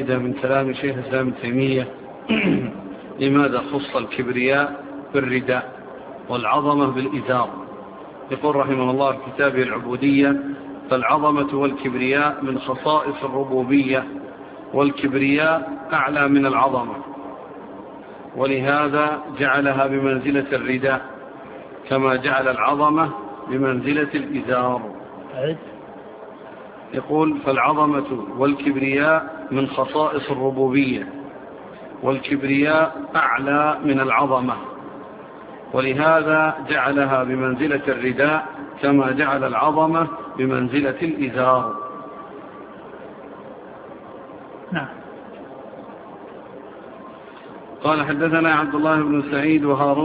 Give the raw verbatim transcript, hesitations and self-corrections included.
فائدة من كلام شيخ الإسلام ابن تيمية. لماذا خص الكبرياء بالرداء والعظمة بالإزار؟ يقول رحمه الله في كتابه العبودية: فالعظمة والكبرياء من خصائص الربوبية، والكبرياء أعلى من العظمة، ولهذا جعلها بمنزلة الرداء كما جعل العظمة بمنزلة الإزار. يقول: فالعظمة والكبرياء من خصائص الربوبية، والكبرياء أعلى من العظمة، ولهذا جعلها بمنزلة الرداء كما جعل العظمة بمنزلة الإزار. نعم. قال: حدثنا عبد الله بن سعيد وهارون